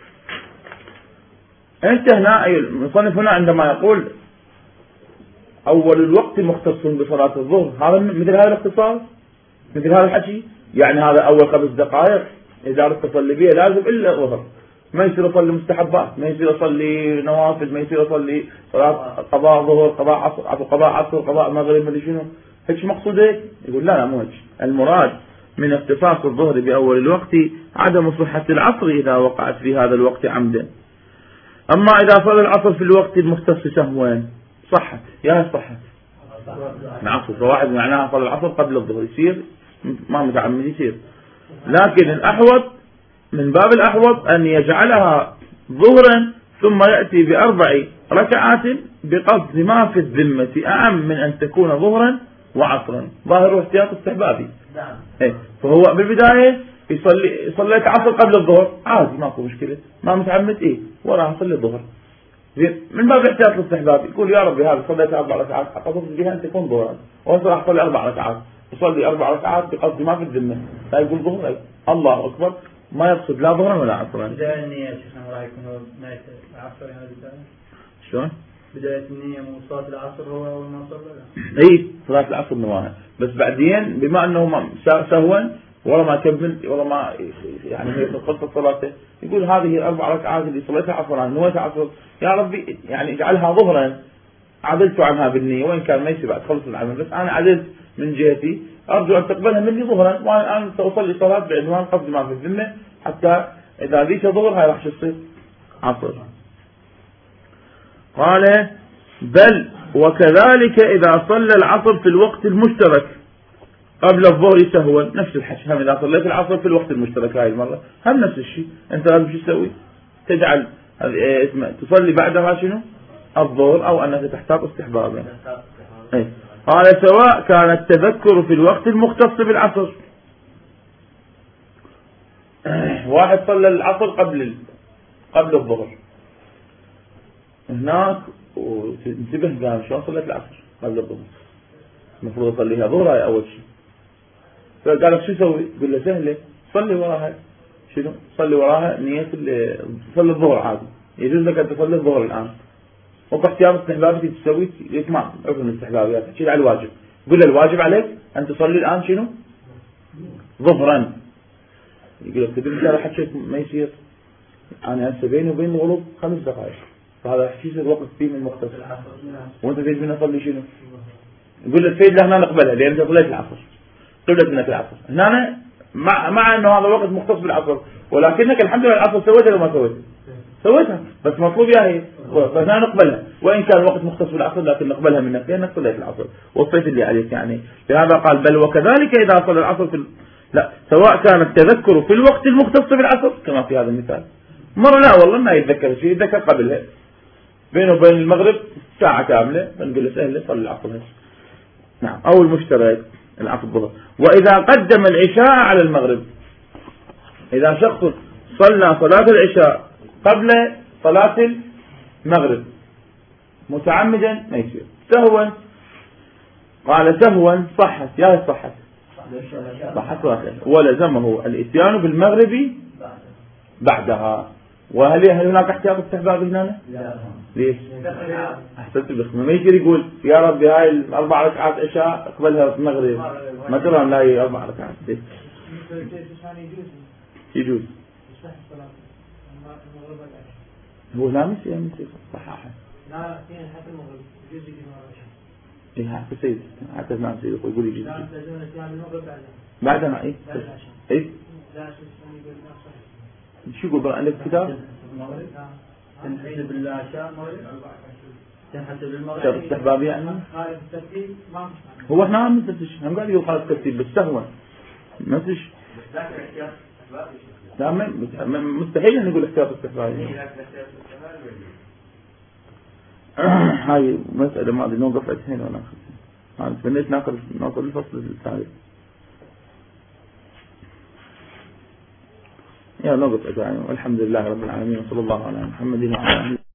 أنت هنا المصنف هنا عندما يقول أول الوقت مختص بصلاة الظهر، هذا مثل هذا الاختصاص مثل هذا الحكي، يعني هذا أول خمس دقائق إذا أردت تصلي بها لازم إلا الظهر، ما يصير أصلي مستحبات، ما يصير أصلي نوافل، ما يصير أصلي صلاة قضاء ظهر قضاء عصر قضاء عصر قضاء مغرب ما شنو هيك مقصود هيك. يقول لا لا مو هيك. المراد من اختصاص الظهر بأول الوقت عدم صحة العصر إذا وقعت في هذا الوقت عمدا. أما إذا صلى العصر في الوقت المختص سهوا صحت، يا صحت العصر، فواحد معناها صلى العصر قبل الظهر يصير ما متعمد يصير، لكن الأحوط من باب الأحوط أن يجعلها ظهرا ثم يأتي بأربع ركعات بقصد ما في الذمة أعم من أن تكون ظهرا وعصرا. ظاهر احتياط استحبابي. إيه. فهو بالبداية يصلي صليت عصر قبل الظهر عادي ماكو مشكلة، ما متعمد إيه وراها صلي الظهر زين، من باب الاحتياط الاستحبابي يقول يا ربي هذا صليت أربع ركعات أقصد بها أن تكون ظهرا، وأصلا أصلي أربع ركعات يصلي أربع ركعات بقصد ما في الذمة، لا يقول ظهر الله أكبر ما يقصد لا ظهرا ولا عصرا. بداية النية شيخنا ما راح يكون نهاية العصر هذه البداية؟ شلون؟ بداية النية مو صلاة العصر هو أول ما صلى؟ إيه صلاة العصر نواها، بس بعدين بما أنه سهوا ولا ما كمل ولا ما يعني هي خلصت صلاته يقول هذه الأربع ركعات اللي صليتها عصرا نويتها عصر يا ربي يعني اجعلها ظهرا، عدلت عنها بالنية وإن كان ما يصير بعد خلص العمل، بس أنا عدلت من جهتي أرجو أن تقبلها مني ظهرا، وأنا الآن سأصلي صلاة بعنوان قصد ما في الذمة، حتى إذا ذيك ظهر هاي راح تصير عصر. قال بل وكذلك إذا صلى العصر في الوقت المشترك قبل الظهر سهوا نفس الحكي، هم إذا صليت العصر في الوقت المشترك هاي المرة هم نفس الشيء، أنت لازم شو تسوي؟ تجعل اسمه تصلي بعدها شنو؟ الظهر أو أنك تحتاط استحبابا. إيه. قال سواء كان التذكر في الوقت المختص بالعصر، واحد صلى العصر قبل قبل الظهر هناك وانتبه قال شو صليت العصر قبل الظهر المفروض اصليها ظهر هاي اول شيء، فقال لك شو اسوي؟ قل له سهله صلي وراها شنو؟ صلي وراها نية صلي الظهر عادي، يجوز لك ان تصلي الظهر الان وباختيار استحبابي تسوي اتمام عرف الاستحبابيات تشيل على الواجب، قل له الواجب عليك ان تصلي الان شنو؟ ظهرا. يقول لك تدري هذا حكي ما يصير، انا هسه بيني وبين الغروب خمس دقائق فهذا حكي يصير وقت فيه من مختصر وانت تريد مني اصلي شنو؟ يقول لك فيد لهنا نقبلها لان انت صليت العصر قبلت منك العصر هنا مع مع انه هذا وقت مختص بالعصر، ولكنك الحمد لله العصر سويت ولا ما سويت؟ سويتها بس مطلوب إياها فهنا نقبلها، وإن كان الوقت مختص بالعصر لكن نقبلها منك لأنك صليت العصر وفيت اللي عليك يعني. لهذا قال بل وكذلك إذا صلى العصر في ال... لا سواء كان التذكر في الوقت المختص بالعصر كما في هذا المثال. مرة لا والله ما يتذكر شيء، يتذكر قبلها بينه وبين المغرب ساعة كاملة فنقول له سهل صلي العصر هش. نعم. أو المشترك العصر الظهر. وإذا قدم العشاء على المغرب، إذا شخص صلى صلاة العشاء قبل صلاة المغرب متعمدا ما يصير. سهوا قال سهوا صحت يا صحت صحت ولزمه الاتيان بالمغرب بعدها. وهل هل هناك احتياط استحباب هنا؟ ليش؟ احسنت بخمة ما يصير يقول يا ربي هاي الاربع ركعات عشاء اقبلها المغرب مثلا لا هي اربع ركعات ليش؟ يجوز هو لا مش يعني صحاحة لا فيها حتى المغرب يجوز يجي إيه حتى سيد حتى نعم سيد يقول يجوز لا تجوز يعني المغرب بعدها بعدها إيه إيه لا شو يقول لا صحيح شو يقول بقى عندك كتاب تنحسب العشاء مغرب تنحسب المغرب شرط استحباب يعني خارج الترتيب ما هو احنا ما نفتش هم قاعد يقول خالص ترتيب بس سهوا ما فيش لا مستحيل ان نقول احتياط استحبابي. هاي مسألة ما ادري نوقف عشرين ولا خمسين. تمنيت ناخذ نوصل الفصل الثالث. يا نوقف عشرين والحمد لله رب العالمين وصلى الله على محمد وعلى اله